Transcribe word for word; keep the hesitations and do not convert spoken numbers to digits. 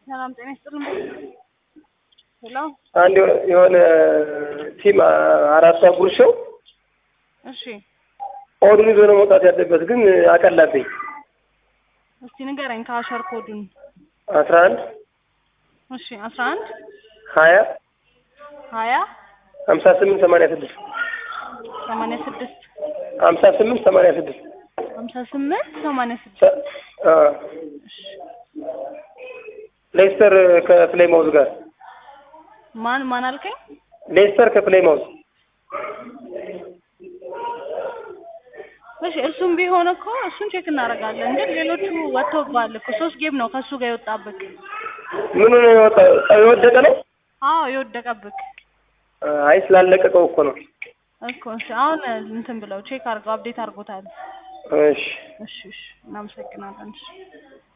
ሰላም ጤና ይስጥልኝ። ሄሎ አንድ የሆነ ቲም አራት ጉርሻው እሺ ኦርዲን ይዞ ነው መውጣት ያለበት ግን አቀላብኝ። እስቲ ንገረኝ ካሸር ኮዱን። አስራ አንድ እሺ አስራ አንድ ሀያ ሀያ ሀምሳ ስምንት ሰማንያ ስድስት ሰማንያ ስድስት ሀምሳ ስምንት ሰማንያ ስድስት ሀምሳ ስምንት ሰማንያ ስድስት አ ሌስተር ከፕሌይማውዝ ጋር ማን ማን አልከኝ? ሌስተር ከፕሌይማውዝ። እሺ እሱም ቢሆን እኮ እሱን ቼክ እናደርጋለን። ግን ሌሎቹ ወጥቶባል እኮ ሶስት ጌም ነው ከሱ ጋር የወጣብክ። ምን ነው የወጣው? የወደቀ ነው? አዎ የወደቀብክ። አይ ስላለቀቀው እኮ ነው እኮ እሺ አሁን እንትን ብለው ቼክ አድርገው አፕዴት አድርጎታል። እሺ እሺ እሺ እናመሰግናለን። እሺ